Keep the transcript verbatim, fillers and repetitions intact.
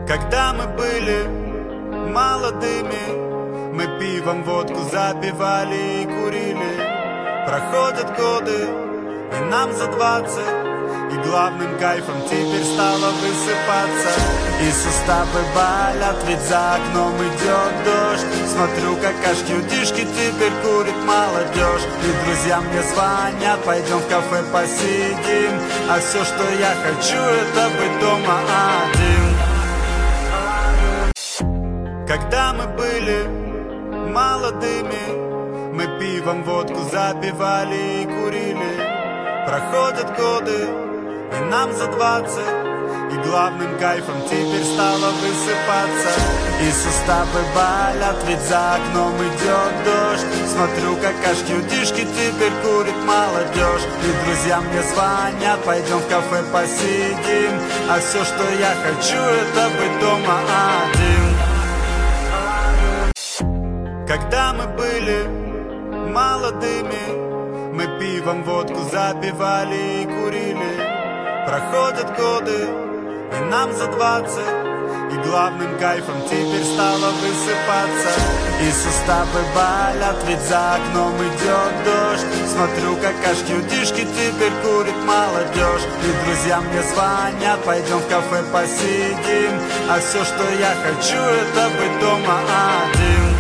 Когда мы были молодыми, мы пивом водку запивали и курили. Проходят годы, и нам за двадцать, и главным кайфом теперь стало высыпаться. И суставы болят, ведь за окном идет дождь. Смотрю, как аж кьютишки теперь курит молодежь. И друзья мне звонят, пойдем в кафе посидим. А все, что я хочу, это быть дома один. Когда мы были молодыми, мы пивом водку запивали и курили. Проходят годы, и нам за двадцать, и главным кайфом теперь стало высыпаться. И суставы болят, ведь за окном идет дождь. Смотрю, как аж кьютишки теперь курит молодежь. И друзья мне звонят, пойдем в кафе посидим. А все, что я хочу, это быть дома один. Когда мы были молодыми, мы пивом водку запивали и курили. Проходят годы, и нам за двадцать, и главным кайфом теперь стало высыпаться. И суставы болят, ведь за окном идет дождь. Смотрю, как аж кьютишки теперь курит молодежь. И друзья мне звонят, пойдем в кафе посидим. А все, что я хочу, это быть дома один.